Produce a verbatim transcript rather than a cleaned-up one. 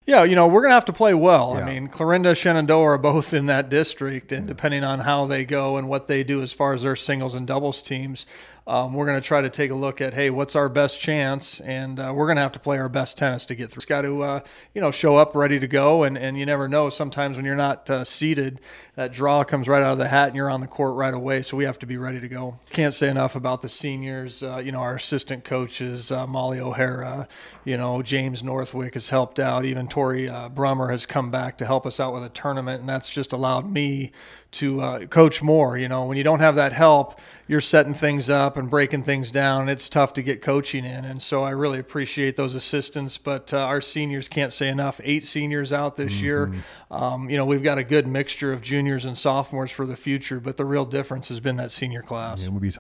Yeah, you know, we're going to have to play well. Yeah. I mean, Clarinda, Shenandoah are both in that district, and depending on how they go and what they do as far as their singles and doubles teams, um, we're going to try to take a look at, hey, what's our best chance? And uh, we're going to have to play our best tennis to get through. It's got to, uh, you know, show up ready to go, and, and you never know. Sometimes when you're not uh, seated, that draw comes right out of the hat, and you're on the court right away, so we have to be ready to go. Can't say enough about the seniors. Uh, you know, our assistant coaches, uh, Molly O'Hara, you know, James Northwick has helped out, even Tori uh, Brummer has come back to help us out with a tournament, and that's just allowed me to uh, coach more. You know, when you don't have that help, you're setting things up and breaking things down. It's tough to get coaching in, and so I really appreciate those assistants. But uh, our seniors, can't say enough. Eight seniors out this mm-hmm. year. Um, you know, we've got a good mixture of juniors and sophomores for the future, but the real difference has been that senior class. Yeah, we'll be